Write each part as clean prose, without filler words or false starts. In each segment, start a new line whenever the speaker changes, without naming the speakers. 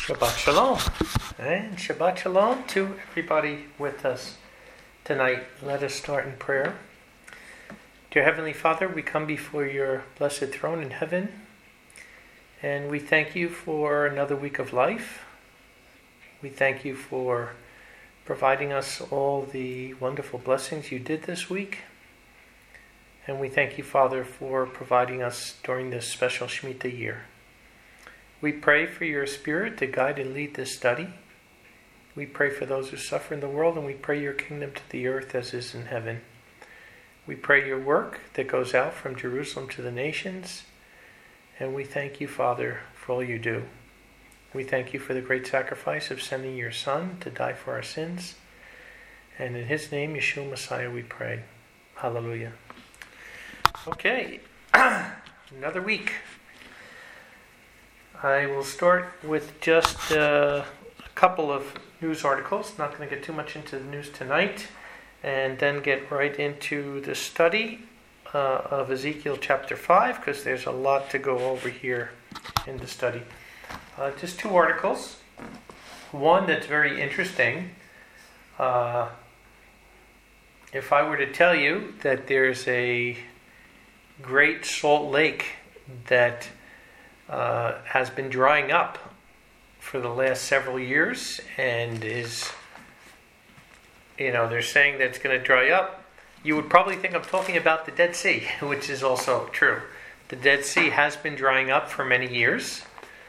Shabbat Shalom. And Shabbat Shalom to everybody with us tonight. Let us start in prayer. Dear Heavenly Father, we come before your blessed throne in heaven, and we thank you for another week of life. We thank you for providing us all the wonderful blessings you did this week. And we thank you, Father, for providing us during this special Shemitah year. We pray for your Spirit to guide and lead this study. We pray for those who suffer in the world, and we pray your kingdom to the earth as is in heaven. We pray your work that goes out from Jerusalem to the nations, and we thank you, Father, for all you do. We thank you for the great sacrifice of sending your Son to die for our sins. And in his name, Yeshua Messiah, we pray. Hallelujah. Okay, another week. I will start with just a couple of news articles. Not going to get too much into the news tonight, and then get right into the study of Ezekiel chapter 5, because there's a lot to go over here in the study. Just two articles. One that's very interesting. If I were to tell you that there's a Great Salt Lake that has been drying up for the last several years and is, they're saying that it's going to dry up, you would probably think I'm talking about the Dead Sea, which is also true. The Dead Sea has been drying up for many years,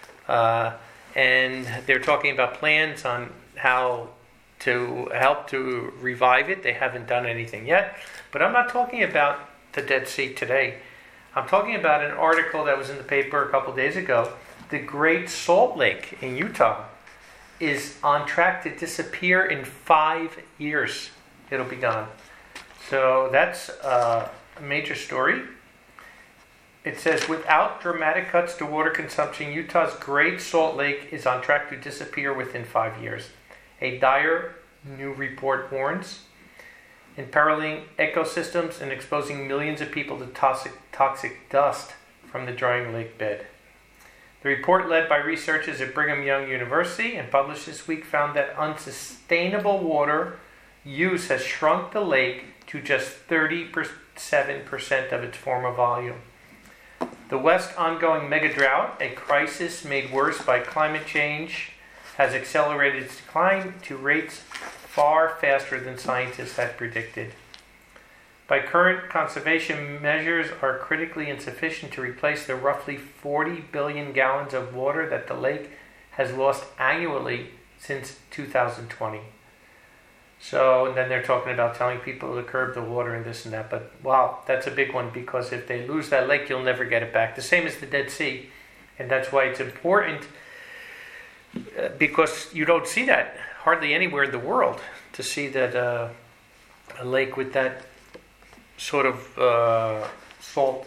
and they're talking about plans on how to help to revive it. They haven't done anything yet, but I'm not talking about the Dead Sea today. I'm talking about an article that was in the paper a couple days ago. The Great Salt Lake in Utah is on track to disappear in 5 years. It'll be gone. So that's a major story. It says, without dramatic cuts to water consumption, Utah's Great Salt Lake is on track to disappear within 5 years. A dire new report warns. Imperiling ecosystems and exposing millions of people to toxic dust from the drying lake bed. The report, led by researchers at Brigham Young University and published this week, found that unsustainable water use has shrunk the lake to just 37% of its former volume. The West's ongoing mega drought, a crisis made worse by climate change, has accelerated its decline to rates far faster than scientists had predicted. By current conservation measures are critically insufficient to replace the roughly 40 billion gallons of water that the lake has lost annually since 2020. So, and then they're talking about telling people to curb the water and this and that. But wow, that's a big one, because if they lose that lake, you'll never get it back. The same as the Dead Sea. And that's why it's important, because you don't see that hardly anywhere in the world, to see that a lake with that sort of salt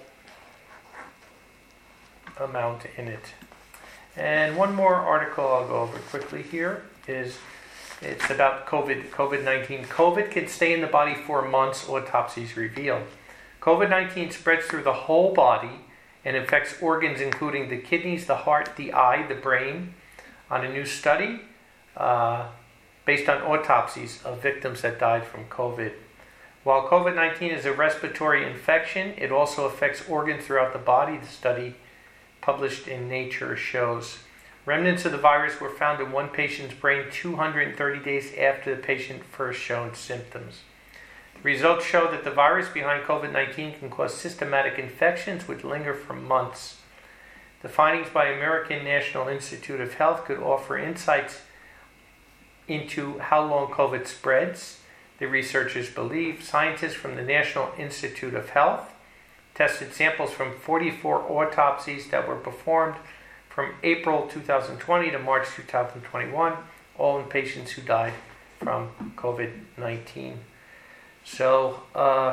amount in it. And one more article I'll go over quickly here it's about COVID-19. COVID can stay in the body for months, autopsies reveal. COVID-19 spreads through the whole body and affects organs including the kidneys, the heart, the eye, the brain. On a new study based on autopsies of victims that died from COVID. While COVID-19 is a respiratory infection, it also affects organs throughout the body. The study published in Nature shows remnants of the virus were found in one patient's brain 230 days after the patient first showed symptoms. The results show that the virus behind COVID-19 can cause systematic infections which linger for months. The findings by American National Institute of Health could offer insights into how long COVID spreads. The researchers believe scientists from the National Institute of Health tested samples from 44 autopsies that were performed from April 2020 to March 2021, all in patients who died from COVID-19. So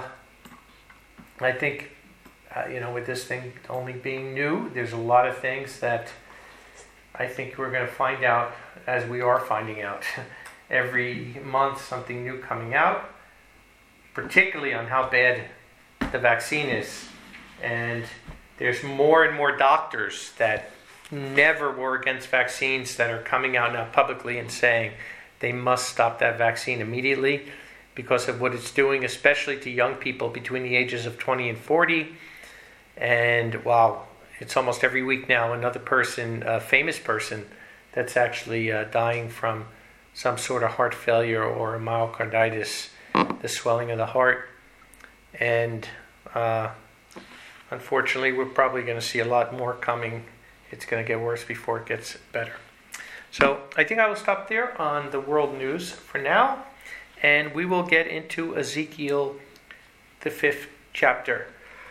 I think, with this thing only being new, there's a lot of things that I think we're going to find out, as we are finding out. Every month something new coming out, particularly on how bad the vaccine is. And there's more and more doctors that never were against vaccines that are coming out now publicly and saying they must stop that vaccine immediately because of what it's doing, especially to young people between the ages of 20 and 40. And wow, it's almost every week now another person, a famous person, that's actually dying from some sort of heart failure or a myocarditis, the swelling of the heart. And unfortunately, we're probably going to see a lot more coming. It's going to get worse before it gets better. So I think I will stop there on the world news for now, and we will get into Ezekiel, the 5th chapter.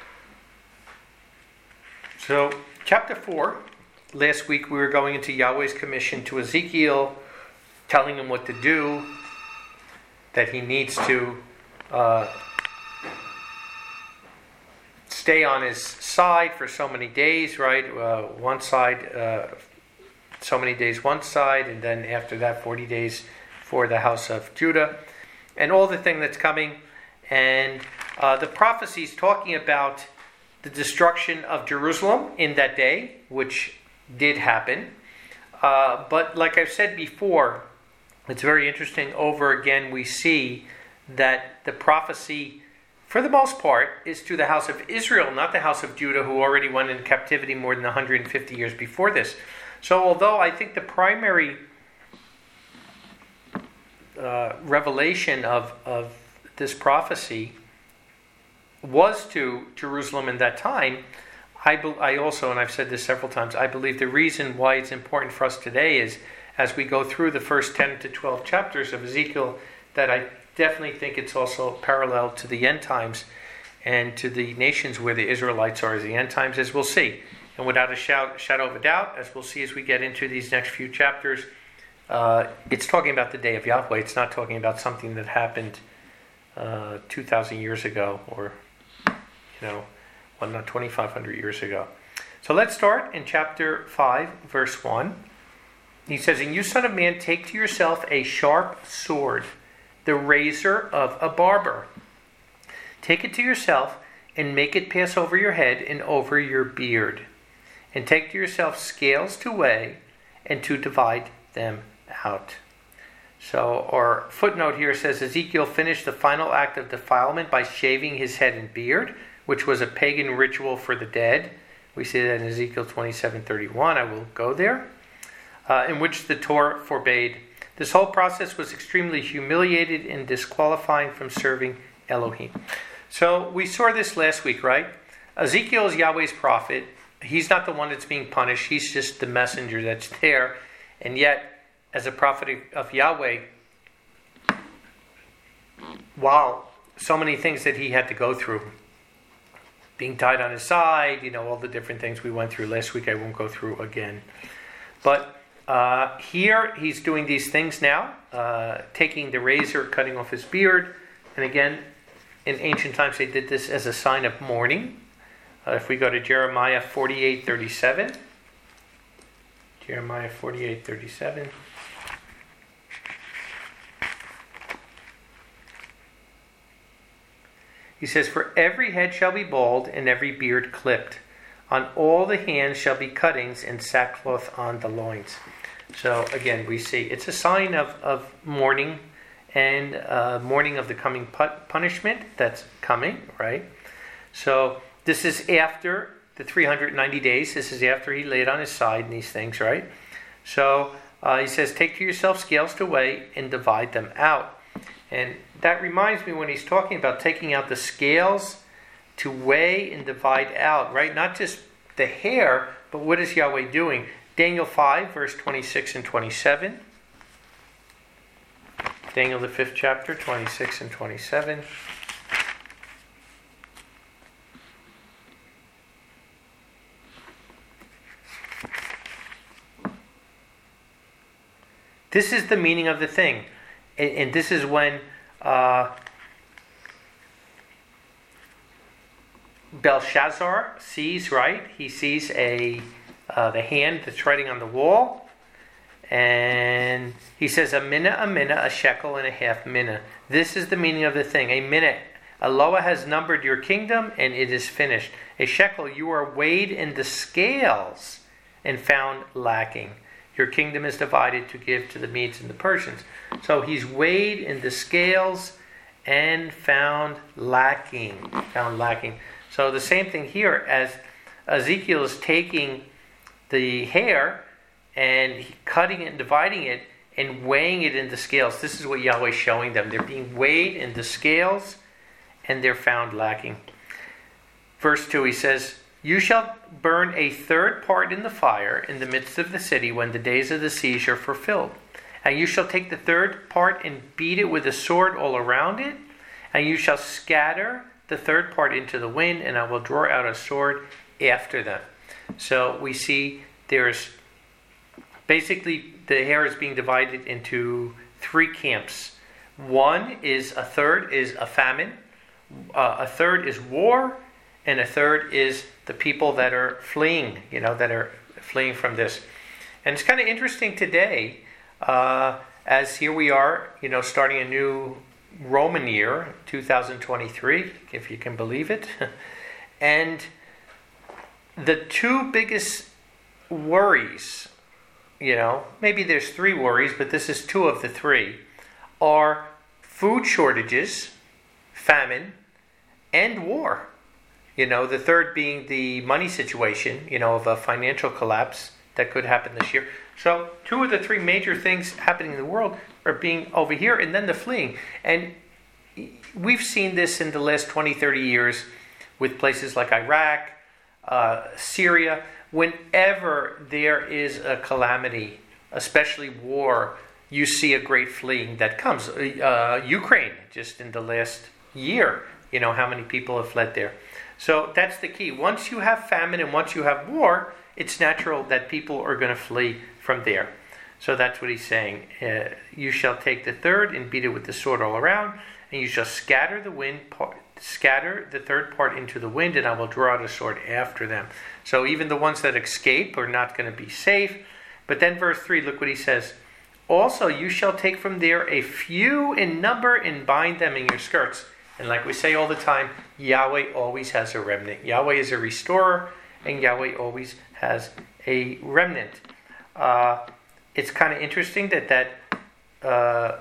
So chapter 4, last week we were going into Yahweh's commission to Ezekiel, telling him what to do, that he needs to stay on his side for so many days, right? One side, so many days one side, and then after that 40 days for the house of Judah, and all the thing that's coming. And the prophecies talking about the destruction of Jerusalem in that day, which did happen. But like I've said before, it's very interesting. Over again, we see that the prophecy, for the most part, is to the house of Israel, not the house of Judah, who already went in captivity more than 150 years before this. So although I think the primary revelation of this prophecy was to Jerusalem in that time, I also, and I've said this several times, I believe the reason why it's important for us today is, as we go through the first 10 to 12 chapters of Ezekiel, that I definitely think it's also parallel to the end times and to the nations where the Israelites are as the end times, as we'll see. And without a shadow of a doubt, as we'll see as we get into these next few chapters, it's talking about the day of Yahweh. It's not talking about something that happened 2,000 years ago or, 2,500 years ago. So let's start in chapter 5, verse 1. He says, "And you, son of man, take to yourself a sharp sword, the razor of a barber. Take it to yourself and make it pass over your head and over your beard. And take to yourself scales to weigh and to divide them out." So our footnote here says Ezekiel finished the final act of defilement by shaving his head and beard, which was a pagan ritual for the dead. We see that in Ezekiel 27:31. I will go there. In which the Torah forbade. This whole process was extremely humiliated and disqualifying from serving Elohim. So we saw this last week, right? Ezekiel is Yahweh's prophet. He's not the one that's being punished. He's just the messenger that's there. And yet, as a prophet of Yahweh, wow, so many things that he had to go through. Being tied on his side, all the different things we went through last week, I won't go through again. But here he's doing these things now, taking the razor, cutting off his beard. And again, in ancient times they did this as a sign of mourning. If we go to Jeremiah 48:37. Jeremiah 48:37. He says, "For every head shall be bald and every beard clipped. On all the hands shall be cuttings and sackcloth on the loins." So again, we see it's a sign of mourning and mourning of the coming punishment that's coming, right? So this is after the 390 days. This is after he laid on his side and these things, right? So he says, "Take to yourself scales to weigh and divide them out." And that reminds me when he's talking about taking out the scales to weigh and divide out, right? Not just the hair, but what is Yahweh doing? Daniel 5, verse 26 and 27. Daniel, the 5th chapter, 26 and 27. This is the meaning of the thing. And this is when Belshazzar sees, right? He sees the hand that's writing on the wall. And he says, a minna, a shekel, and a half minna. This is the meaning of the thing. A minna, Eloah has numbered your kingdom, and it is finished. A shekel, you are weighed in the scales, and found lacking. Your kingdom is divided to give to the Medes and the Persians. So he's weighed in the scales and found lacking. So the same thing here, as Ezekiel is taking the hair and cutting it and dividing it and weighing it in the scales. This is what Yahweh is showing them. They're being weighed in the scales and they're found lacking. Verse 2, he says, you shall burn a third part in the fire in the midst of the city when the days of the siege are fulfilled. And you shall take the third part and beat it with a sword all around it. And you shall scatter the third part into the wind, and I will draw out a sword after them. So we see there's basically the hair is being divided into three camps. One is a third is a famine, a third is war, and a third is the people that are fleeing, that are fleeing from this. And it's kind of interesting today, as here we are, starting a new Roman year, 2023, if you can believe it. And the two biggest worries, maybe there's three worries, but this is two of the three, are food shortages, famine, and war. The third being the money situation, of a financial collapse that could happen this year. So two of the three major things happening in the world are being over here, and then the fleeing. And we've seen this in the last 20, 30 years with places like Iraq, Syria. Whenever there is a calamity, especially war, you see a great fleeing that comes. Ukraine, just in the last year, how many people have fled there. So that's the key. Once you have famine and once you have war, it's natural that people are going to flee from there. So that's what he's saying. You shall take the third and beat it with the sword all around, and you shall scatter the third part into the wind, and I will draw out a sword after them. So even the ones that escape are not going to be safe. But then verse 3, look what he says. Also, you shall take from there a few in number and bind them in your skirts. And like we say all the time, Yahweh always has a remnant. Yahweh is a restorer, and Yahweh always has a remnant. It's kind of interesting that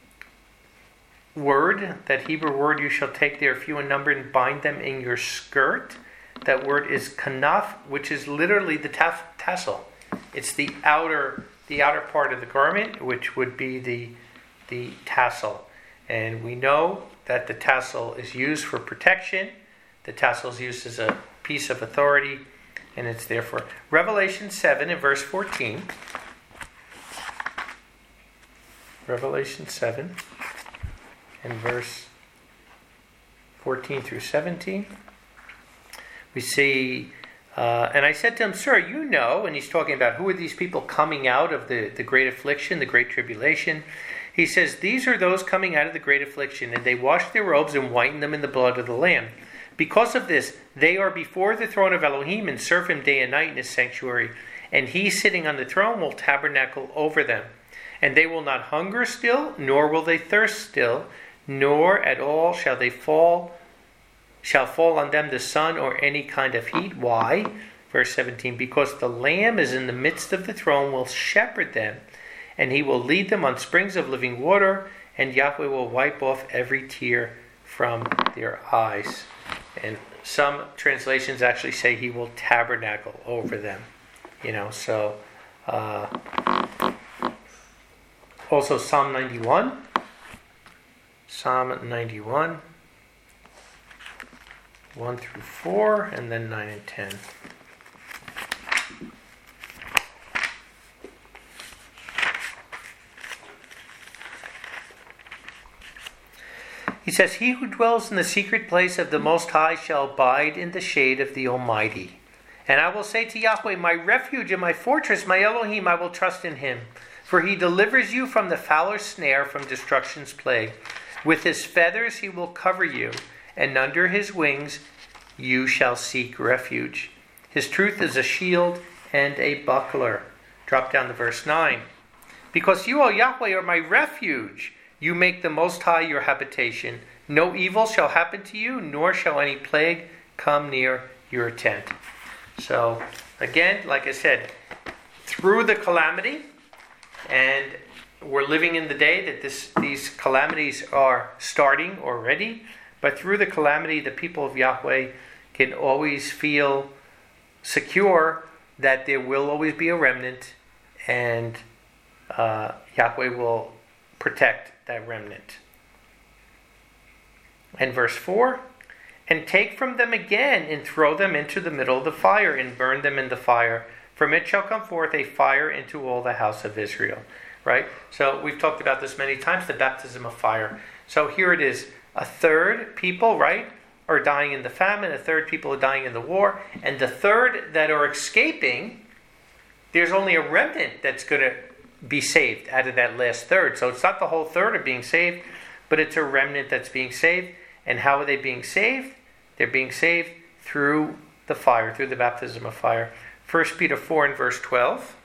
word, that Hebrew word, you shall take there few in number and bind them in your skirt. That word is kanaf, which is literally the tassel. It's the outer part of the garment, which would be the tassel. And we know that the tassel is used for protection. The tassel is used as a piece of authority, and it's there for Revelation 7 and verse 14. Revelation 7 and verse 14 through 17. We see, and I said to him, Sir, and he's talking about who are these people coming out of the great affliction, the great tribulation. He says, these are those coming out of the great affliction, and they wash their robes and whiten them in the blood of the Lamb. Because of this, they are before the throne of Elohim and serve him day and night in his sanctuary. And he sitting on the throne will tabernacle over them. And they will not hunger still, nor will they thirst still, nor at all shall fall on them the sun or any kind of heat. Why? Verse 17, because the Lamb is in the midst of the throne, will shepherd them, and he will lead them on springs of living water, and Yahweh will wipe off every tear from their eyes. And some translations actually say he will tabernacle over them. Also Psalm 91. Psalm 91. 1 through 4, and then 9 and 10. He says, he who dwells in the secret place of the Most High shall abide in the shade of the Almighty. And I will say to Yahweh, my refuge and my fortress, my Elohim, I will trust in him. For he delivers you from the fowler's snare, from destruction's plague. With his feathers he will cover you, and under his wings you shall seek refuge. His truth is a shield and a buckler. Drop down to verse 9. Because you, O Yahweh, are my refuge. You make the Most High your habitation. No evil shall happen to you, nor shall any plague come near your tent. So, again, like I said, through the calamity, and we're living in the day that these calamities are starting already, but through the calamity, the people of Yahweh can always feel secure that there will always be a remnant, and Yahweh will protect that remnant. And verse 4, and take from them again and throw them into the middle of the fire and burn them in the fire. From it shall come forth a fire into all the house of Israel. Right? So we've talked about this many times, the baptism of fire. So here it is. A third people, right, are dying in the famine. A third people are dying in the war. And the third that are escaping, there's only a remnant that's going to be saved out of that last third. So it's not the whole third are being saved, but it's a remnant that's being saved. And how are they being saved? They're being saved through the fire, through the baptism of fire. 1 Peter 4 and verse 12.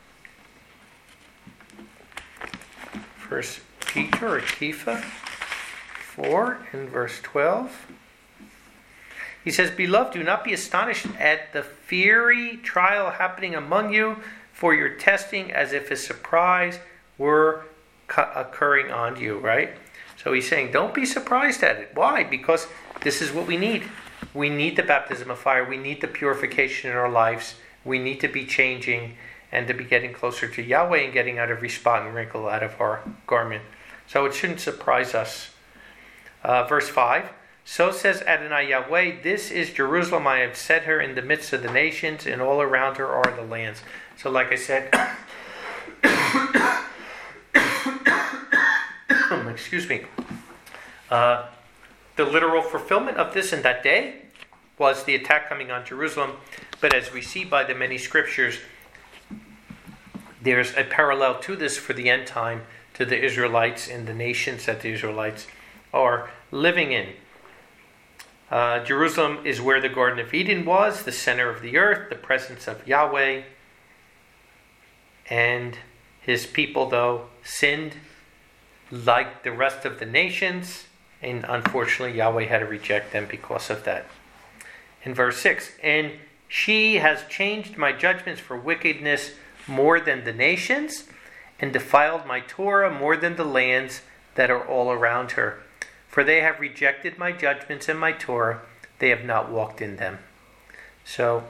1 Peter or Kepha 4 and verse 12. He says, Beloved, do not be astonished at the fiery trial happening among you, for your testing as if a surprise were occurring on you, right? So he's saying, don't be surprised at it. Why? Because this is what we need. We need the baptism of fire. We need the purification in our lives. We need to be changing and to be getting closer to Yahweh and getting out every spot and wrinkle out of our garment. So it shouldn't surprise us. Verse 5, So says Adonai Yahweh, This is Jerusalem, I have set her in the midst of the nations, and all around her are the lands. So like I said, excuse me, the literal fulfillment of this in that day was the attack coming on Jerusalem. But as we see by the many scriptures, there's a parallel to this for the end time, to the Israelites and the nations that the Israelites are living in. Jerusalem is where the Garden of Eden was, the center of the earth, the presence of Yahweh. And his people, though, sinned like the rest of the nations, and unfortunately Yahweh had to reject them because of that. In verse 6, And she has changed my judgments for wickedness more than the nations, and defiled my Torah more than the lands that are all around her. For they have rejected my judgments and my Torah, they have not walked in them. So,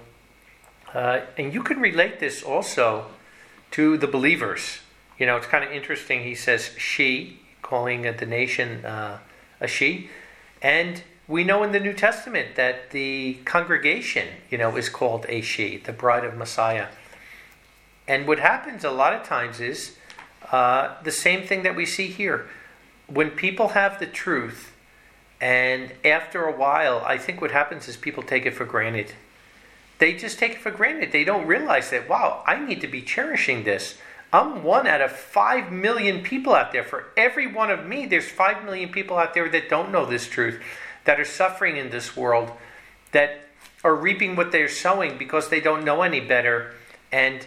and you can relate this also to the believers. You know, it's kind of interesting. He says she, calling the nation a she. And we know in the New Testament that the congregation, is called a she, the bride of Messiah. And what happens a lot of times is the same thing that we see here. When people have the truth, and after a while, I think what happens is people take it for granted. They just take it for granted. They don't realize that, wow, I need to be cherishing this. I'm one out of 5 million people out there. For every one of me, there's 5 million people out there that don't know this truth, that are suffering in this world, that are reaping what they're sowing because they don't know any better, and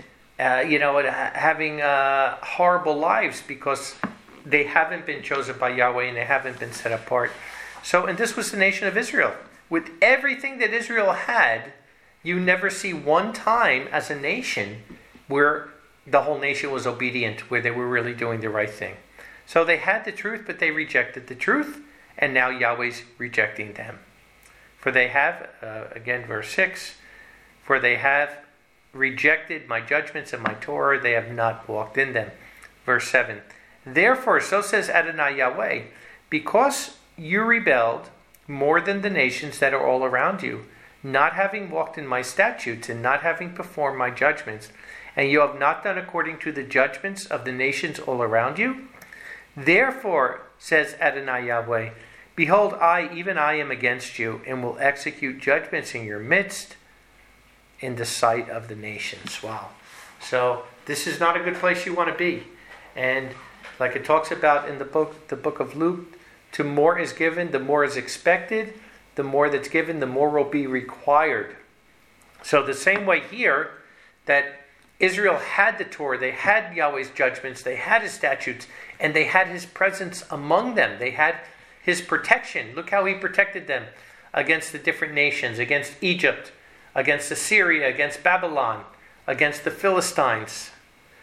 having horrible lives because they haven't been chosen by Yahweh and they haven't been set apart. So, and this was the nation of Israel. With everything that Israel had, you never see one time as a nation where the whole nation was obedient, where they were really doing the right thing. So they had the truth, but they rejected the truth, and now Yahweh's rejecting them. For they have, again, verse 6, For they have rejected my judgments and my Torah, they have not walked in them. Verse 7, Therefore, so says Adonai Yahweh, because you rebelled more than the nations that are all around you, not having walked in my statutes and not having performed my judgments, and you have not done according to the judgments of the nations all around you, therefore, says Adonai Yahweh, behold, even I am against you, and will execute judgments in your midst in the sight of the nations. Wow. So, this is not a good place you want to be. And like it talks about in the book of Luke, to more is given, the more is expected. The more that's given, the more will be required. So the same way here, that Israel had the Torah, they had Yahweh's judgments, they had his statutes, and they had his presence among them. They had his protection. Look how he protected them against the different nations, against Egypt, against Assyria, against Babylon, against the Philistines.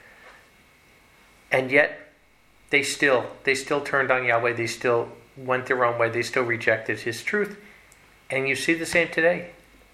And yet, they still turned on Yahweh. They still went their own way. They still rejected His truth. And you see the same today.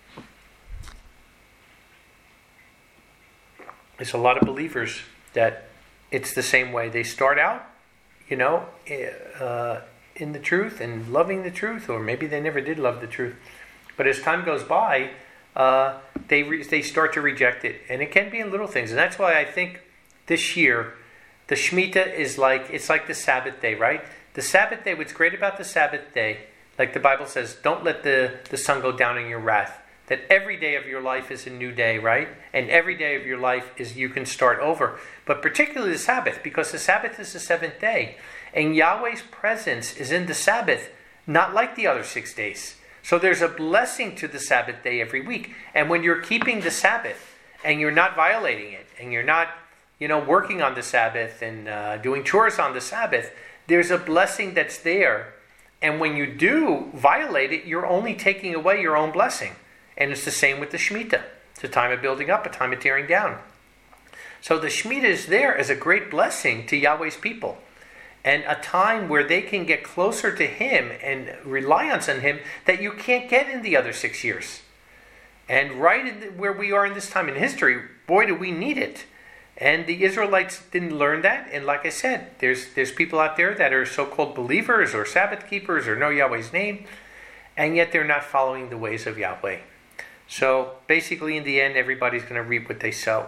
There's a lot of believers that it's the same way. They start out, in the truth and loving the truth, or maybe they never did love the truth. But as time goes by, they start to reject it. And it can be in little things. And that's why I think this year, the Shemitah is like the Sabbath day, right? The Sabbath day, what's great about the Sabbath day, like the Bible says, don't let the sun go down in your wrath. That every day of your life is a new day, right? And every day of your life is you can start over. But particularly the Sabbath, because the Sabbath is the seventh day. And Yahweh's presence is in the Sabbath, not like the other 6 days. So there's a blessing to the Sabbath day every week. And when you're keeping the Sabbath, and you're not violating it, and you're not, working on the Sabbath and doing chores on the Sabbath, there's a blessing that's there. And when you do violate it, you're only taking away your own blessing. And it's the same with the Shemitah. It's a time of building up, a time of tearing down. So the Shemitah is there as a great blessing to Yahweh's people. And a time where they can get closer to Him and reliance on Him that you can't get in the other 6 years. And right where we are in this time in history, boy, do we need it. And the Israelites didn't learn that. And like I said, there's people out there that are so-called believers or Sabbath keepers or know Yahweh's name, and yet they're not following the ways of Yahweh. So basically in the end, everybody's going to reap what they sow.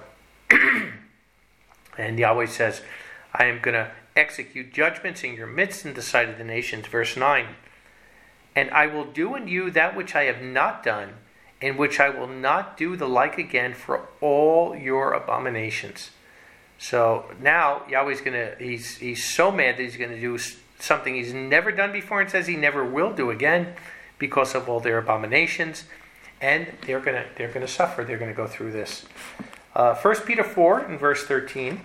And Yahweh says, I am going to execute judgments in your midst in the sight of the nations. Verse 9. And I will do in you that which I have not done, in which I will not do the like again for all your abominations. So now Yahweh's he's so mad that he's going to do something he's never done before, and says he never will do again because of all their abominations. And they're going to suffer. They're going to go through this. 1 Peter 4 and verse 13.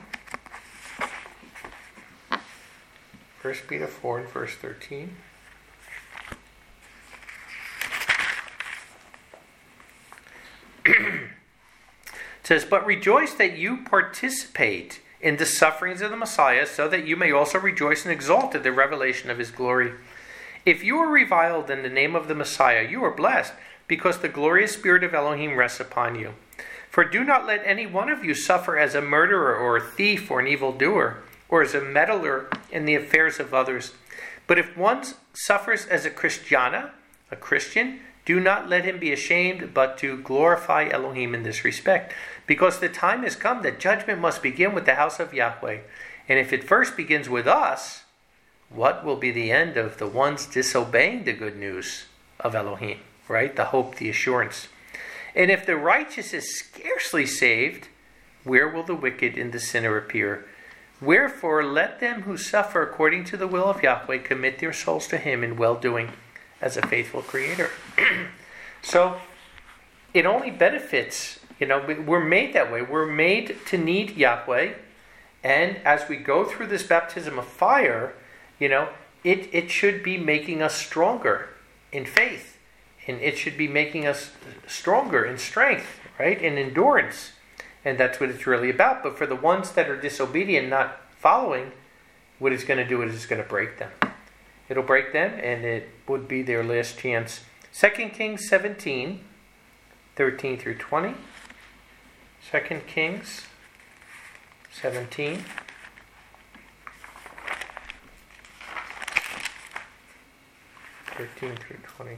1 Peter 4 and verse 13. It says, but rejoice that you participate in the sufferings of the Messiah, so that you may also rejoice and exult at the revelation of His glory. If you are reviled in the name of the Messiah, you are blessed, because the glorious Spirit of Elohim rests upon you. For do not let any one of you suffer as a murderer or a thief or an evildoer, or as a meddler in the affairs of others. But if one suffers as a Christian, do not let him be ashamed, but to glorify Elohim in this respect. Because the time has come that judgment must begin with the house of Yahweh. And if it first begins with us, what will be the end of the ones disobeying the good news of Elohim? Right? The hope, the assurance. And if the righteous is scarcely saved, where will the wicked and the sinner appear? Wherefore, let them who suffer according to the will of Yahweh commit their souls to Him in well-doing as a faithful Creator. So, it only benefits, we're made that way. We're made to need Yahweh. And as we go through this baptism of fire, it should be making us stronger in faith. And it should be making us stronger in strength, right? In endurance. And that's what it's really about. But for the ones that are disobedient, not following, what it's going to do is it's going to break them. It'll break them, and it would be their last chance. 2 Kings 17, 13 through 20. 2 Kings 17. (13 through 20).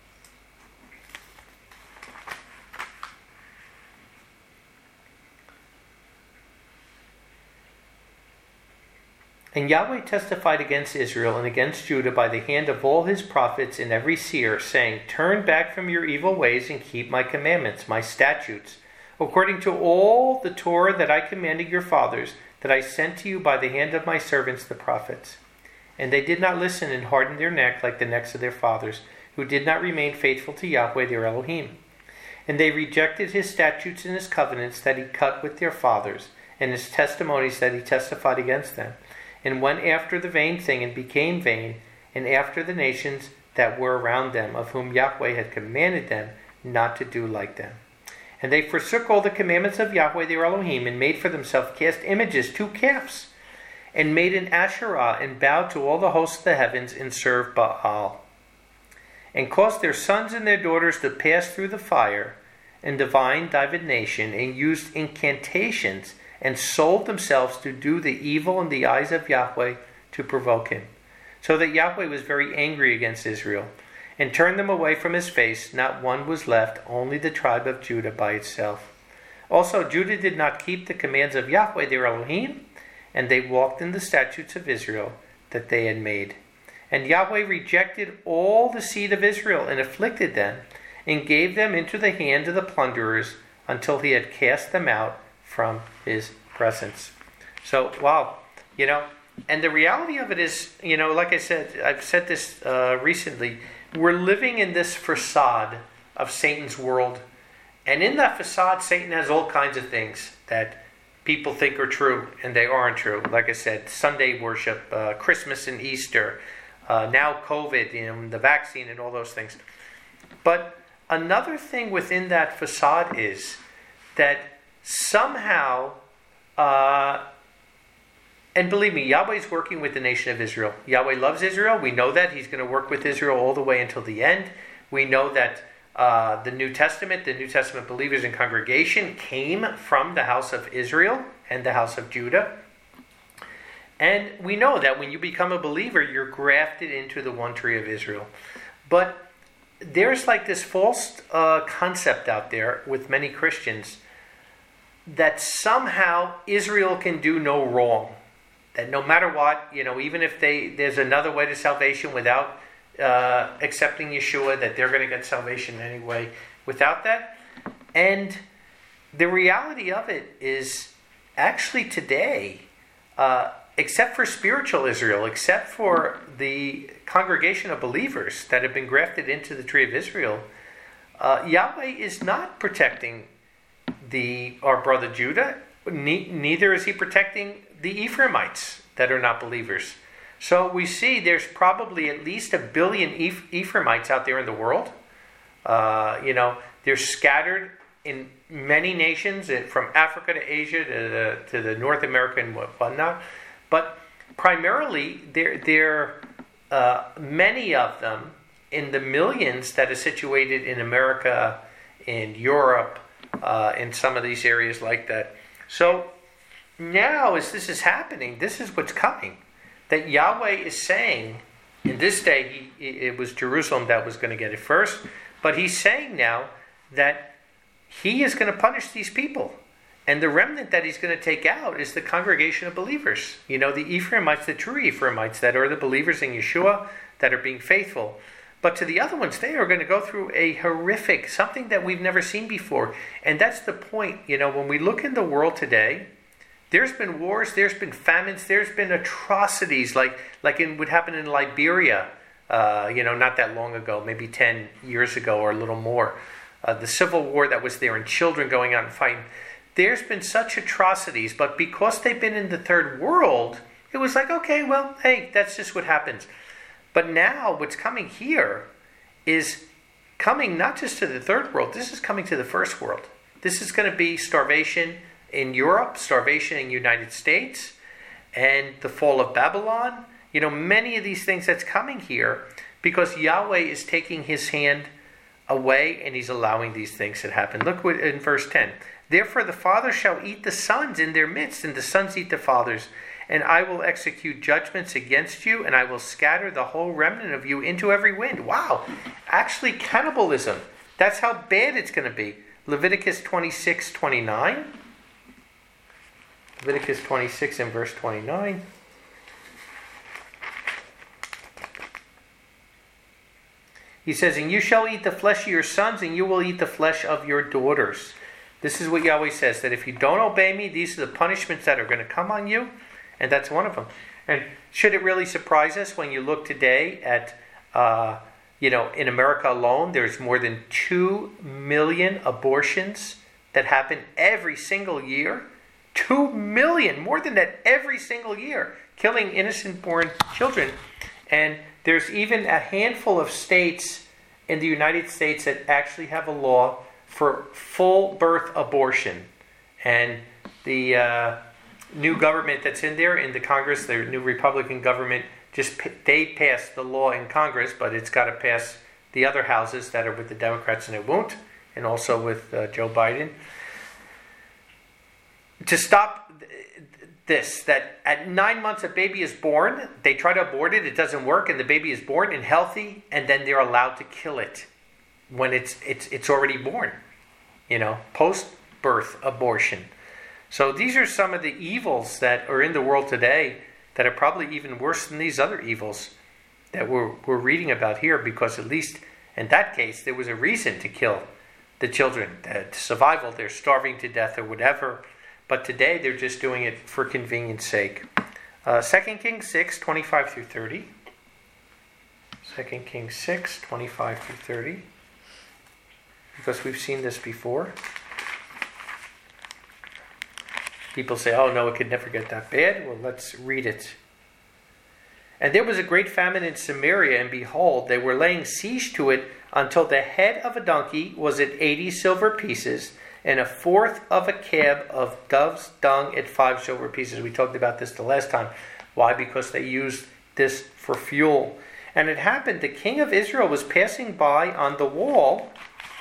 And Yahweh testified against Israel and against Judah by the hand of all His prophets and every seer, saying, turn back from your evil ways and keep my commandments, my statutes, according to all the Torah that I commanded your fathers, that I sent to you by the hand of my servants the prophets. And they did not listen and hardened their neck like the necks of their fathers, who did not remain faithful to Yahweh their Elohim. And they rejected His statutes and His covenants that He cut with their fathers, and His testimonies that He testified against them, and went after the vain thing and became vain, and after the nations that were around them, of whom Yahweh had commanded them not to do like them. And they forsook all the commandments of Yahweh their Elohim, and made for themselves cast images, 2 calves. and made an Asherah, and bowed to all the hosts of the heavens, and served Baal, and caused their sons and their daughters to pass through the fire, and divine divination, and used incantations, and sold themselves to do the evil in the eyes of Yahweh to provoke him. So that Yahweh was very angry against Israel, and turned them away from his face. Not one was left, only the tribe of Judah by itself. Also Judah did not keep the commands of Yahweh their Elohim, and they walked in the statutes of Israel that they had made. And Yahweh rejected all the seed of Israel, and afflicted them, and gave them into the hand of the plunderers, until he had cast them out from his presence. So, wow, and the reality of it is, like I said, I've said this recently, we're living in this facade of Satan's world. And in that facade, Satan has all kinds of things that people think are true, and they aren't true. Like I said, Sunday worship, Christmas and Easter, now COVID, the vaccine and all those things. But another thing within that facade is that somehow, and believe me, Yahweh's working with the nation of Israel. Yahweh loves Israel. We know that. He's going to work with Israel all the way until the end. We know that the New Testament believers and congregation came from the house of Israel and the house of Judah. And we know that when you become a believer, you're grafted into the one tree of Israel. But there's like this false concept out there with many Christians that somehow Israel can do no wrong. That no matter what, even if there's another way to salvation without accepting Yeshua, that they're going to get salvation anyway without that. And the reality of it is, actually today, except for spiritual Israel, except for the congregation of believers that have been grafted into the tree of Israel, Yahweh is not protecting our brother Judah. Neither is he protecting the Ephraimites that are not believers. So we see there's probably at least 1 billion Ephraimites out there in the world. They're scattered in many nations, from Africa to Asia to the North America and whatnot. But primarily, there many of them in the millions that are situated in America, in Europe, in some of these areas like that. So now, as this is happening, this is what's coming. That Yahweh is saying, in this day, it was Jerusalem that was going to get it first, but he's saying now that he is going to punish these people. And the remnant that he's going to take out is the congregation of believers. The Ephraimites, the true Ephraimites, that are the believers in Yeshua, that are being faithful. But to the other ones, they are going to go through a horrific, something that we've never seen before. And that's the point. When we look in the world today, there's been wars, there's been famines, there's been atrocities, like what happened in Liberia, not that long ago, maybe 10 years ago or a little more. The civil war that was there, and children going out and fighting. There's been such atrocities, but because they've been in the third world, it was like, okay, well, hey, that's just what happens. But now what's coming here is coming not just to the third world, this is coming to the first world. This is going to be starvation in Europe, starvation in the United States, and the fall of Babylon. Many of these things that's coming here because Yahweh is taking his hand away and he's allowing these things to happen. Look what in verse 10. Therefore the fathers shall eat the sons in their midst, and the sons eat the fathers. And I will execute judgments against you, and I will scatter the whole remnant of you into every wind. Wow. Actually, cannibalism. That's how bad it's going to be. Leviticus 26:29. Leviticus 26 and verse 29. He says, and you shall eat the flesh of your sons, and you will eat the flesh of your daughters. This is what Yahweh says, that if you don't obey me, these are the punishments that are going to come on you. And that's one of them. And should it really surprise us when you look today at, in America alone, there's more than 2 million abortions that happen every single year. 2 million, more than that every single year, killing innocent born children. And there's even a handful of states in the United States that actually have a law for full birth abortion. And the new government that's in there in the Congress, the new Republican government, they passed the law in Congress, but it's got to pass the other houses that are with the Democrats, and it won't, and also with Joe Biden, to stop this, that at 9 months a baby is born, they try to abort it, it doesn't work, and the baby is born and healthy, and then they're allowed to kill it when it's already born, post-birth abortion. So these are some of the evils that are in the world today that are probably even worse than these other evils that we're reading about here, because at least in that case there was a reason to kill the children. Survival, they're starving to death or whatever. But today they're just doing it for convenience sake. 2 Kings 6, 25 through 30. 2 Kings 6, 25 through 30. Because we've seen this before. People say, oh no, it could never get that bad. Well, let's read it. And there was a great famine in Samaria, and behold, they were laying siege to it until the head of a donkey was at 80 silver pieces, and a fourth of a cab of dove's dung at 5 silver pieces. We talked about this the last time. Why? Because they used this for fuel. And it happened, the king of Israel was passing by on the wall.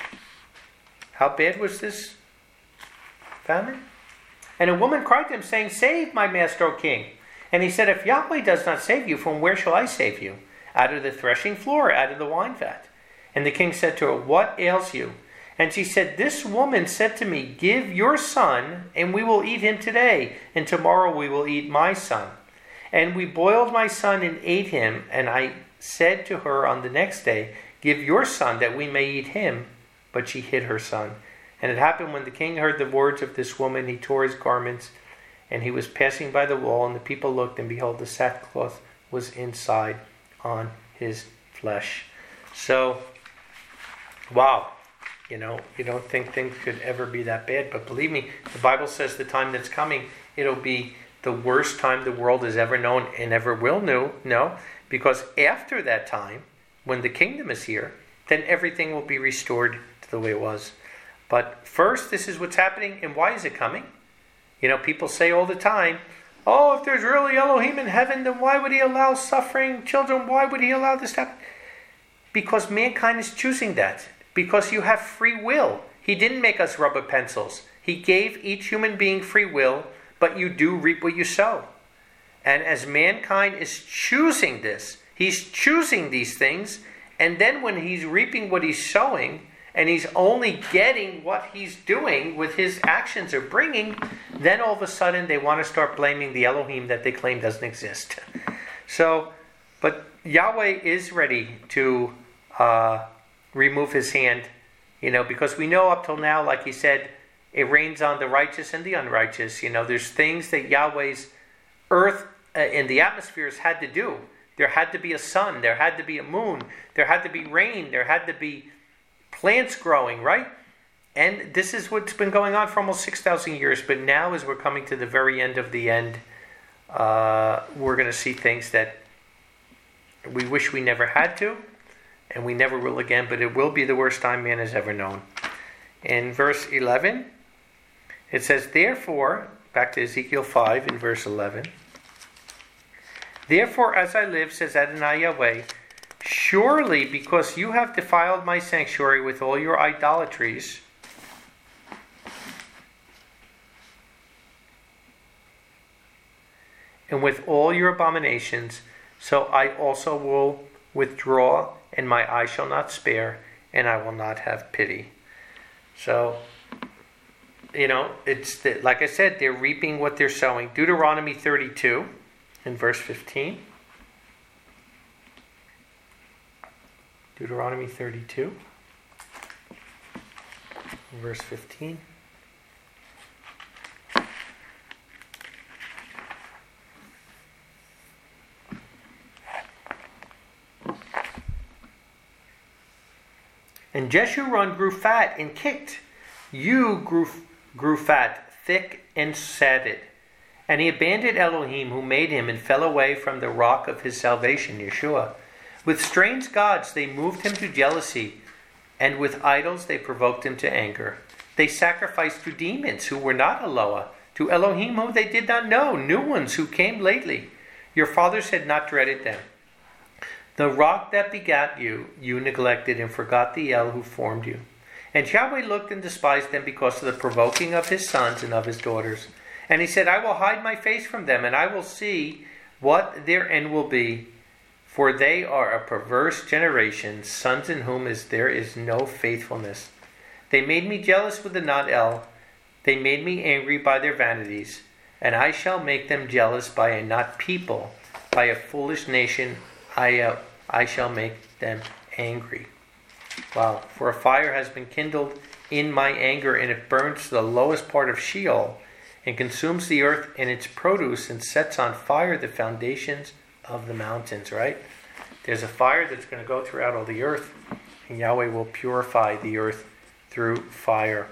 How bad was this famine? And a woman cried to him, saying, save my master, O king. And he said, if Yahweh does not save you, from where shall I save you? Out of the threshing floor, out of the wine vat? And the king said to her, what ails you? And she said, this woman said to me, give your son, and we will eat him today, and tomorrow we will eat my son. And we boiled my son and ate him. And I said to her on the next day, give your son, that we may eat him. But she hid her son. And it happened when the king heard the words of this woman, he tore his garments, and he was passing by the wall, and the people looked, and behold, the sackcloth was inside on his flesh. So, wow, you don't think things could ever be that bad, but believe me, the Bible says the time that's coming, it'll be the worst time the world has ever known and ever will know, because after that time, when the kingdom is here, then everything will be restored to the way it was. But first, this is what's happening, and why is it coming? People say all the time, oh, if there's really Elohim in heaven, then why would he allow suffering children? Why would he allow this to happen? Because mankind is choosing that. Because you have free will. He didn't make us rubber pencils. He gave each human being free will, but you do reap what you sow. And as mankind is choosing this, he's choosing these things, and then when he's reaping what he's sowing, and he's only getting what he's doing with his actions or bringing, then all of a sudden they want to start blaming the Elohim that they claim doesn't exist. So, but Yahweh is ready to remove his hand, because we know up till now, like he said, it rains on the righteous and the unrighteous. There's things that Yahweh's earth in the atmospheres had to do. There had to be a sun, there had to be a moon, there had to be rain, there had to be plants growing, right? And this is what's been going on for almost 6,000 years. But now, as we're coming to the very end of the end, we're going to see things that we wish we never had to, and we never will again, but it will be the worst time man has ever known. In verse 11, it says, therefore, back to Ezekiel 5 in verse 11, therefore, as I live, says Adonai Yahweh, surely because you have defiled my sanctuary with all your idolatries, and with all your abominations, so I also will withdraw, and my eye shall not spare, and I will not have pity. So, it's like I said, they're reaping what they're sowing. Deuteronomy 32 in verse 15. Deuteronomy 32, verse 15. And Jeshurun grew fat and kicked. You grew fat, thick and sated. And he abandoned Elohim who made him and fell away from the rock of his salvation, Yeshua. With strange gods they moved him to jealousy, and with idols they provoked him to anger. They sacrificed to demons who were not Eloah, to Elohim whom they did not know, new ones who came lately. Your fathers had not dreaded them. The rock that begat you, you neglected and forgot the El who formed you. And Yahweh looked and despised them because of the provoking of his sons and of his daughters. And he said, I will hide my face from them, and I will see what their end will be. For they are a perverse generation, sons in whom there is no faithfulness. They made me jealous with the not El. They made me angry by their vanities. And I shall make them jealous by a not people, by a foolish nation. I shall make them angry. Wow. For a fire has been kindled in my anger, and it burns to the lowest part of Sheol, and consumes the earth and its produce, and sets on fire the foundations of the mountains, right? There's a fire that's going to go throughout all the earth, and Yahweh will purify the earth through fire.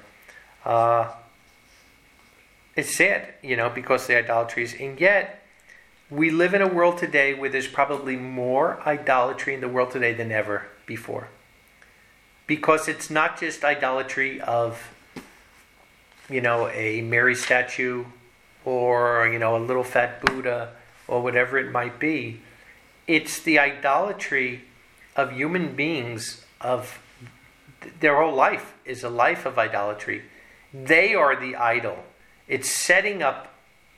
It's sad, because of the idolatries, and yet we live in a world today where there's probably more idolatry in the world today than ever before. Because it's not just idolatry of, a Mary statue or, a little fat Buddha or whatever it might be. It's the idolatry of human beings, of their whole life is a life of idolatry. They are the idol. It's setting up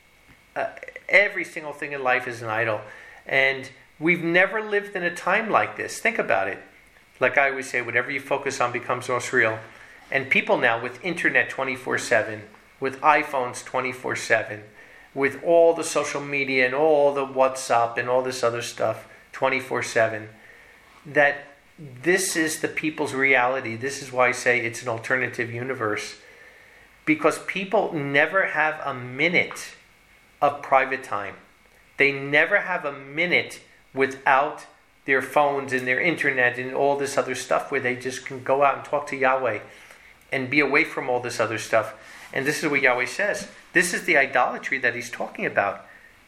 every single thing in life is an idol. And we've never lived in a time like this. Think about it. Like I always say, whatever you focus on becomes most real. And people now with internet 24/7, with iPhones 24/7, with all the social media and all the WhatsApp and all this other stuff 24/7, that this is the people's reality. This is why I say it's an alternative universe. Because people never have a minute of private time. They never have a minute without their phones and their internet and all this other stuff where they just can go out and talk to Yahweh and be away from all this other stuff. And this is what Yahweh says. This is the idolatry that he's talking about.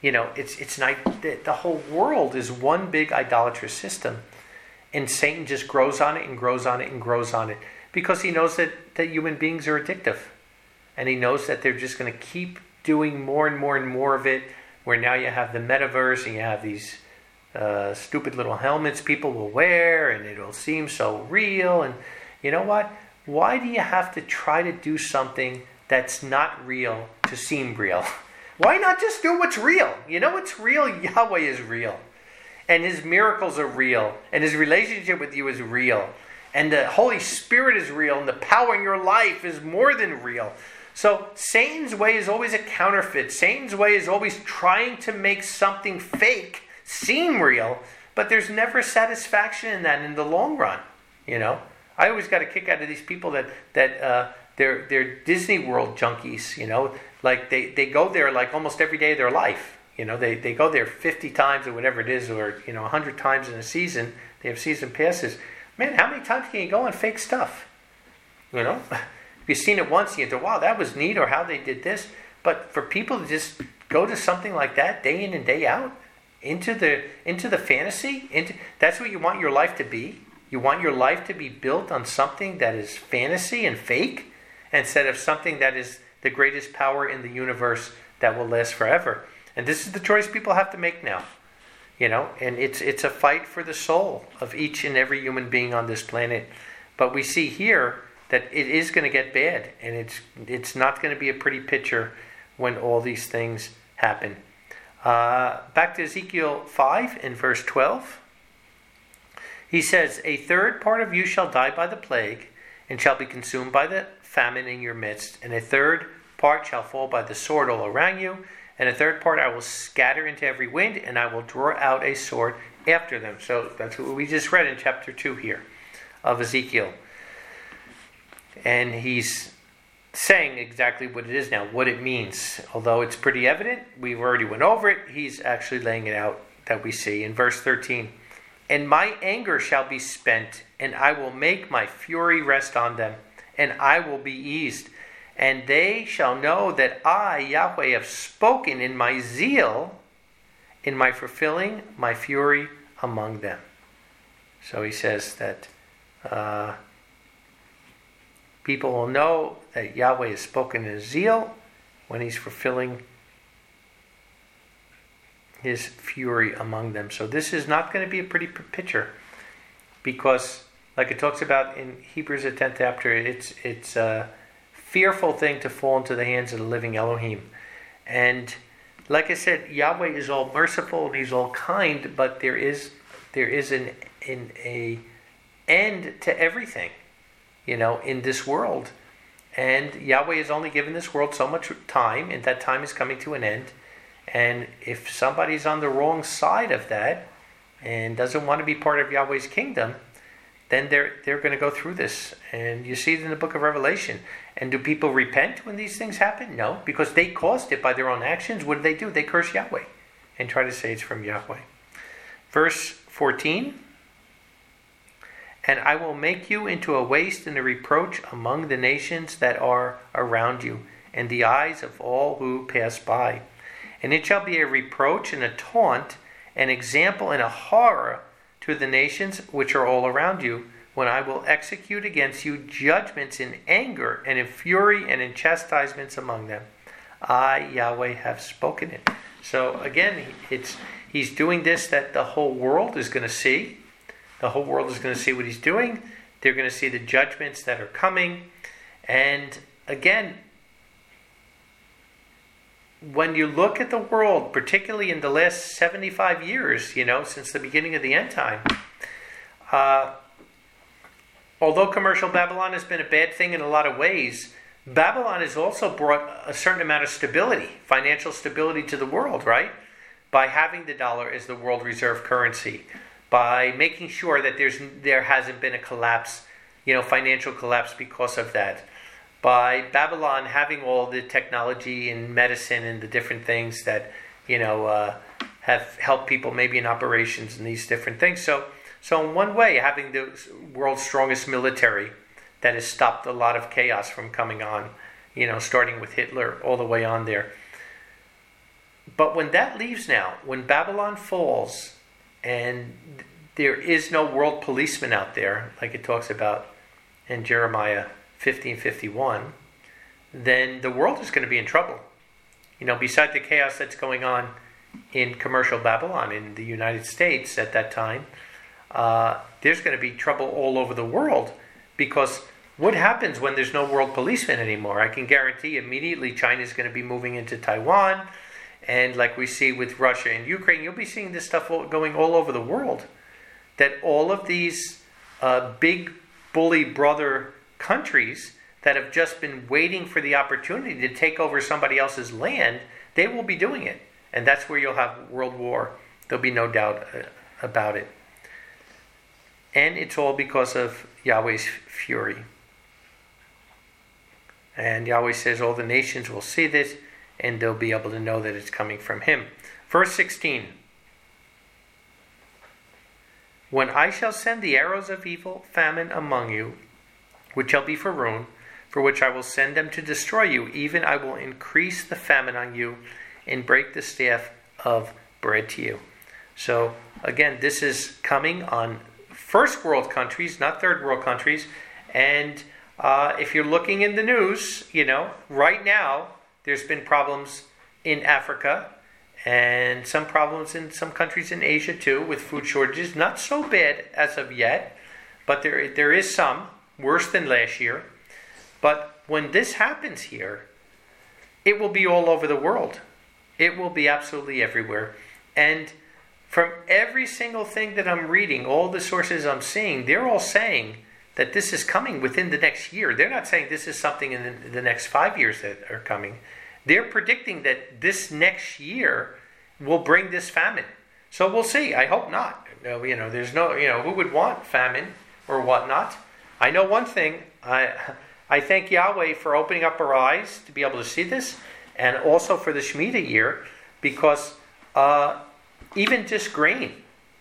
The whole world is one big idolatrous system. And Satan just grows on it and grows on it and grows on it. Because he knows that human beings are addictive. And he knows that they're just going to keep doing more and more and more of it. Where now you have the metaverse and you have these stupid little helmets people will wear. And it'll seem so real. And you know what? Why do you have to try to do something that's not real to seem real? Why not just do what's real? You know what's real? Yahweh is real. And his miracles are real. And his relationship with you is real. And the Holy Spirit is real. And the power in your life is more than real. So Satan's way is always a counterfeit. Satan's way is always trying to make something fake seem real. But there's never satisfaction in that in the long run. I always got a kick out of these people that they're Disney World junkies, like they go there like almost every day of their life. They go there 50 times or whatever it is, or 100 times in a season. They have season passes. Man, how many times can you go on fake stuff? If you've seen it once, you think, wow, that was neat, or how they did this. But for people to just go to something like that day in and day out, into the fantasy, that's what you want your life to be. You want your life to be built on something that is fantasy and fake, instead of something that is the greatest power in the universe that will last forever. And this is the choice people have to make now. And it's a fight for the soul of each and every human being on this planet. But we see here that it is going to get bad, and it's not going to be a pretty picture when all these things happen. Back to Ezekiel 5 in verse 12. He says, a third part of you shall die by the plague, and shall be consumed by the famine in your midst. And a third part shall fall by the sword all around you. And a third part I will scatter into every wind, and I will draw out a sword after them. So that's what we just read in chapter 2 here of Ezekiel. And he's saying exactly what it is now, what it means. Although it's pretty evident, we've already went over it, he's actually laying it out that we see in verse 13. And my anger shall be spent, and I will make my fury rest on them, and I will be eased. And they shall know that I, Yahweh, have spoken in my zeal, in my fulfilling my fury among them. So he says that people will know that Yahweh has spoken in zeal when he's fulfilling his fury among them. So this is not going to be a pretty picture, because like it talks about in Hebrews, the 10th chapter, it's a fearful thing to fall into the hands of the living Elohim. And like I said, Yahweh is all merciful and he's all kind, but there is an end to everything, in this world. And Yahweh has only given this world so much time, and that time is coming to an end. And if somebody's on the wrong side of that and doesn't want to be part of Yahweh's kingdom, then they're going to go through this. And you see it in the book of Revelation. And do people repent when these things happen? No, because they caused it by their own actions. What do? They curse Yahweh and try to say it's from Yahweh. Verse 14, and I will make you into a waste and a reproach among the nations that are around you, and the eyes of all who pass by. And it shall be a reproach and a taunt, an example and a horror to the nations which are all around you, when I will execute against you judgments in anger and in fury and in chastisements among them. I, Yahweh, have spoken it. So again, he's doing this that the whole world is going to see. The whole world is going to see what he's doing. They're going to see the judgments that are coming. And again, when you look at the world, particularly in the last 75 years, since the beginning of the end time, although commercial Babylon has been a bad thing in a lot of ways, Babylon has also brought a certain amount of stability, financial stability to the world, right? By having the dollar as the world reserve currency, by making sure that there hasn't been a collapse, financial collapse because of that. By Babylon having all the technology and medicine and the different things that, have helped people maybe in operations and these different things. So in one way, having the world's strongest military that has stopped a lot of chaos from coming on, starting with Hitler all the way on there. But when that leaves now, when Babylon falls and there is no world policeman out there, like it talks about in Jeremiah 15:51, then the world is going to be in trouble. Beside the chaos that's going on in commercial Babylon in the United States at that time, there's going to be trouble all over the world, because what happens when there's no world policeman anymore? I can guarantee immediately China's going to be moving into Taiwan, and like we see with Russia and Ukraine, you'll be seeing this stuff going all over the world. That all of these big bully brother countries that have just been waiting for the opportunity to take over somebody else's land, they will be doing it. And that's where you'll have world war. There'll be no doubt about it. And it's all because of Yahweh's fury. And Yahweh says all the nations will see this, and they'll be able to know that it's coming from him. Verse 16. When I shall send the arrows of evil famine among you, which shall be for ruin, for which I will send them to destroy you, even I will increase the famine on you and break the staff of bread to you. So again, this is coming on first world countries, not third world countries. And if you're looking in the news, right now there's been problems in Africa and some problems in some countries in Asia too with food shortages. Not so bad as of yet, but there is some, worse than last year. But when this happens here, it will be all over the world. It will be absolutely everywhere. And from every single thing that I'm reading, all the sources I'm seeing, they're all saying that this is coming within the next year. They're not saying this is something in the next 5 years that are coming. They're predicting that this next year will bring this famine. So we'll see. I hope not. There's no, who would want famine or whatnot? I know one thing. I thank Yahweh for opening up our eyes to be able to see this, and also for the Shemitah year, because even just grain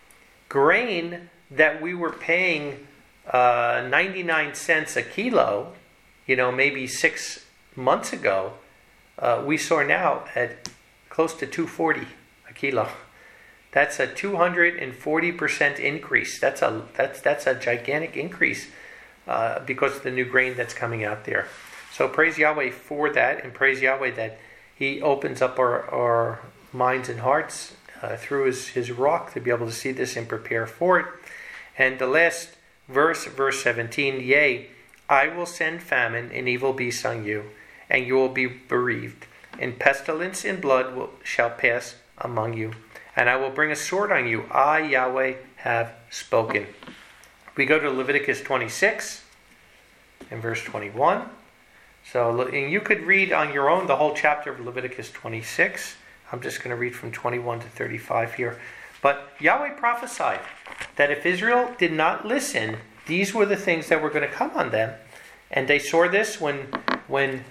that we were paying 99 cents a kilo, maybe 6 months ago, we saw now at close to $2.40 a kilo. That's a 240% increase. That's a gigantic increase because of the new grain that's coming out there. So praise Yahweh for that, and praise Yahweh that He opens up our minds and hearts through his rock to be able to see this and prepare for it. And the last verse 17, yea, I will send famine and evil beasts on you, and you will be bereaved, and pestilence and blood shall pass among you, and I will bring a sword on you. I, Yahweh, have spoken. We go to Leviticus 26 and verse 21. So, and you could read on your own the whole chapter of Leviticus 26. I'm just going to read from 21 to 35 here. But Yahweh prophesied that if Israel did not listen, these were the things that were going to come on them. And they saw this when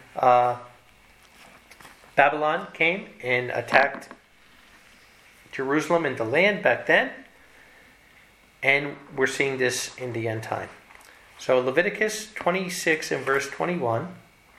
Babylon came and attacked Jerusalem and the land back then. And we're seeing this in the end time. So Leviticus 26 and verse 21,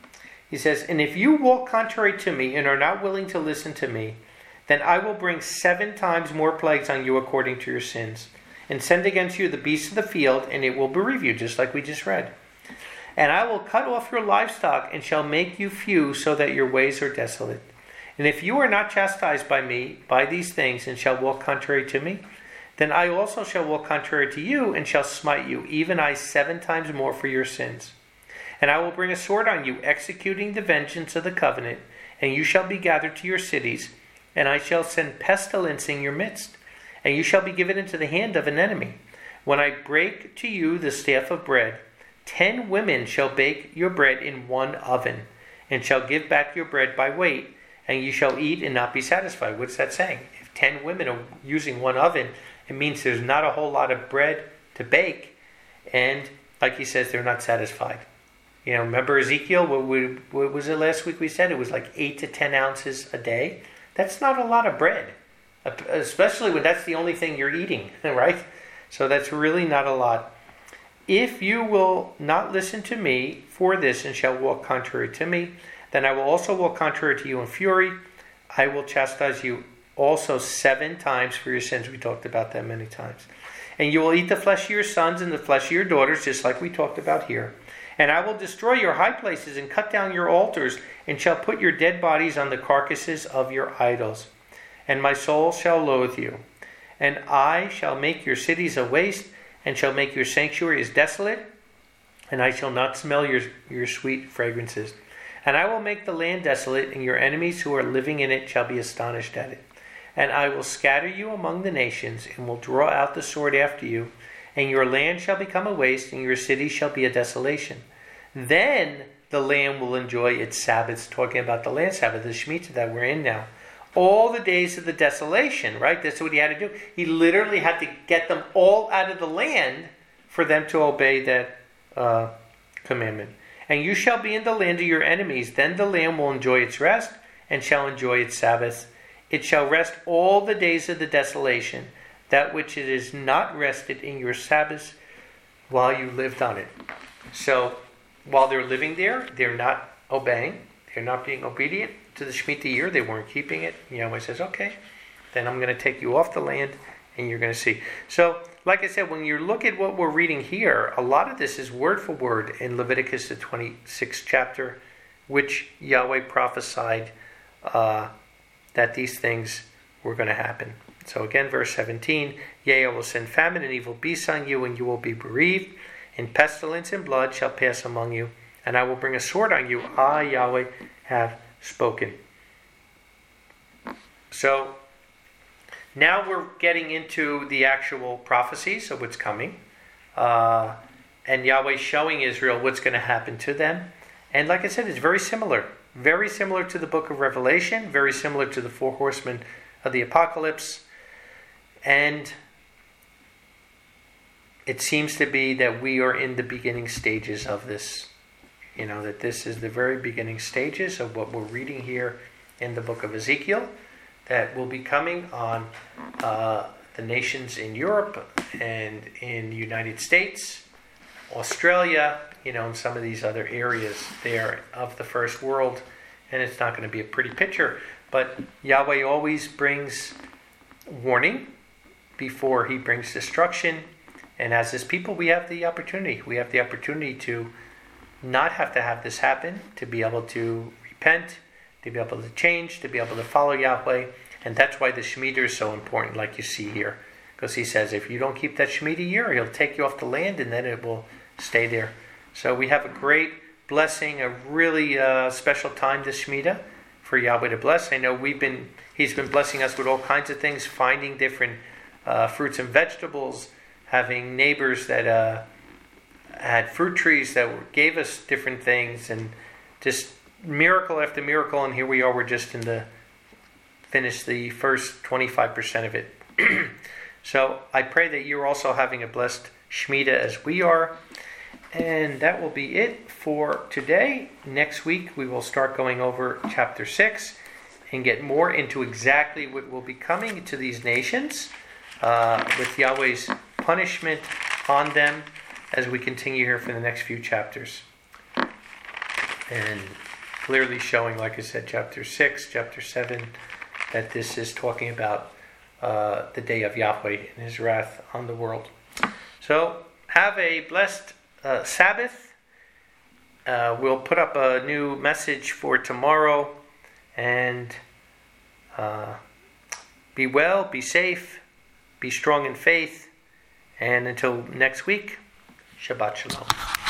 he says, and if you walk contrary to me and are not willing to listen to me, then I will bring 7 times more plagues on you according to your sins, and send against you the beasts of the field, and it will bereave you, just like we just read. And I will cut off your livestock, and shall make you few, so that your ways are desolate. And if you are not chastised by me, by these things, and shall walk contrary to me, then I also shall walk contrary to you, and shall smite you, even I 7 times more for your sins. And I will bring a sword on you, executing the vengeance of the covenant, and you shall be gathered to your cities, and I shall send pestilence in your midst, and you shall be given into the hand of an enemy. When I break to you the staff of bread, 10 women shall bake your bread in one oven, and shall give back your bread by weight, and you shall eat and not be satisfied. What's that saying? If 10 women are using one oven, it means there's not a whole lot of bread to bake, and like he says, they're not satisfied. You know, remember Ezekiel? What was it last week we said? It was like 8 to 10 ounces a day. That's not a lot of bread, especially when that's the only thing you're eating, right? So that's really not a lot. If you will not listen to me for this and shall walk contrary to me, then I will also walk contrary to you in fury. I will chastise you also 7 times for your sins. We talked about that many times. And you will eat the flesh of your sons and the flesh of your daughters, just like we talked about here. And I will destroy your high places and cut down your altars, and shall put your dead bodies on the carcasses of your idols. And my soul shall loathe you. And I shall make your cities a waste, and shall make your sanctuaries desolate, and I shall not smell your sweet fragrances. And I will make the land desolate, and your enemies who are living in it shall be astonished at it. And I will scatter you among the nations, and will draw out the sword after you, and your land shall become a waste, and your city shall be a desolation. Then the land will enjoy its Sabbaths, talking about the land Sabbath, the Shemitah that we're in now. All the days of the desolation, right? That's what he had to do. He literally had to get them all out of the land for them to obey that commandment. And you shall be in the land of your enemies. Then the land will enjoy its rest, and shall enjoy its Sabbath. It shall rest all the days of the desolation, that which it is not rested in your Sabbaths while you lived on it. So, while they're living there, they're not obeying. They're not being obedient to the Shemitah year. They weren't keeping it. Yahweh says, okay, then I'm going to take you off the land, and you're going to see. So, like I said, when you look at what we're reading here, a lot of this is word for word in Leviticus, the 26th chapter, which Yahweh prophesied that these things were going to happen. So again, verse 17, yea, I will send famine and evil beasts on you, and you will be bereaved, and pestilence and blood shall pass among you, and I will bring a sword on you. I, Yahweh, have spoken. So, now we're getting into the actual prophecies of what's coming, and Yahweh showing Israel what's going to happen to them. And like I said, it's very similar to the book of Revelation, very similar to the 4 horsemen of the apocalypse. And it seems to be that we are in the beginning stages of this. You know, that this is the very beginning stages of what we're reading here in the book of Ezekiel, that will be coming on the nations in Europe and in the United States, Australia, you know, and some of these other areas there of the first world. And it's not going to be a pretty picture, but Yahweh always brings warning before he brings destruction. And as his people, we have the opportunity. We have the opportunity to not have to have this happen, to be able to repent, to be able to change, to be able to follow Yahweh. And that's why the Shemitah is so important, like you see here. Because he says, if you don't keep that Shemitah year, he'll take you off the land and then it will stay there. So we have a great blessing, a really special time this Shemitah for Yahweh to bless. I know he's been blessing us with all kinds of things, finding different fruits and vegetables, having neighbors that had fruit trees that gave us different things, and just miracle after miracle. And here we are, we're just finished the first 25% of it. So I pray that you're also having a blessed Shemitah as we are. And that will be it for today. Next week we will start going over chapter 6 and get more into exactly what will be coming to these nations with Yahweh's punishment on them as we continue here for the next few chapters. And clearly showing, like I said, chapter 6, chapter 7, that this is talking about the day of Yahweh and his wrath on the world. So have a blessed Sabbath. We'll put up a new message for tomorrow, and be well, be safe, be strong in faith, and until next week, Shabbat Shalom.